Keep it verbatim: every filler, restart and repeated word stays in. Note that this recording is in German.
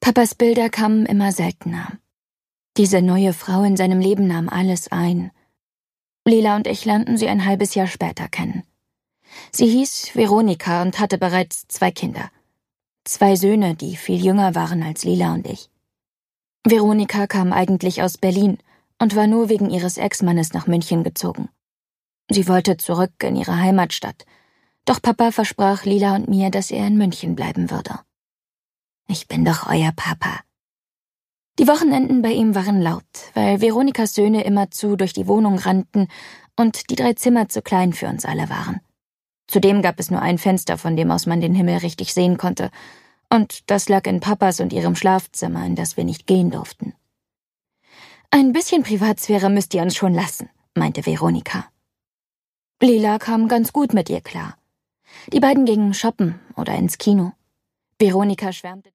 Papas Bilder kamen immer seltener. Diese neue Frau in seinem Leben nahm alles ein. Lila und ich lernten sie ein halbes Jahr später kennen. Sie hieß Veronika und hatte bereits zwei Kinder. Zwei Söhne, die viel jünger waren als Lila und ich. Veronika kam eigentlich aus Berlin und war nur wegen ihres Ex-Mannes nach München gezogen. Sie wollte zurück in ihre Heimatstadt, doch Papa versprach Lila und mir, dass er in München bleiben würde. Ich bin doch euer Papa. Die Wochenenden bei ihm waren laut, weil Veronikas Söhne immerzu durch die Wohnung rannten und die drei Zimmer zu klein für uns alle waren. Zudem gab es nur ein Fenster, von dem aus man den Himmel richtig sehen konnte, und das lag in Papas und ihrem Schlafzimmer, in das wir nicht gehen durften. »Ein bisschen Privatsphäre müsst ihr uns schon lassen«, meinte Veronika. Lila kam ganz gut mit ihr klar. Die beiden gingen shoppen oder ins Kino. Veronika schwärmte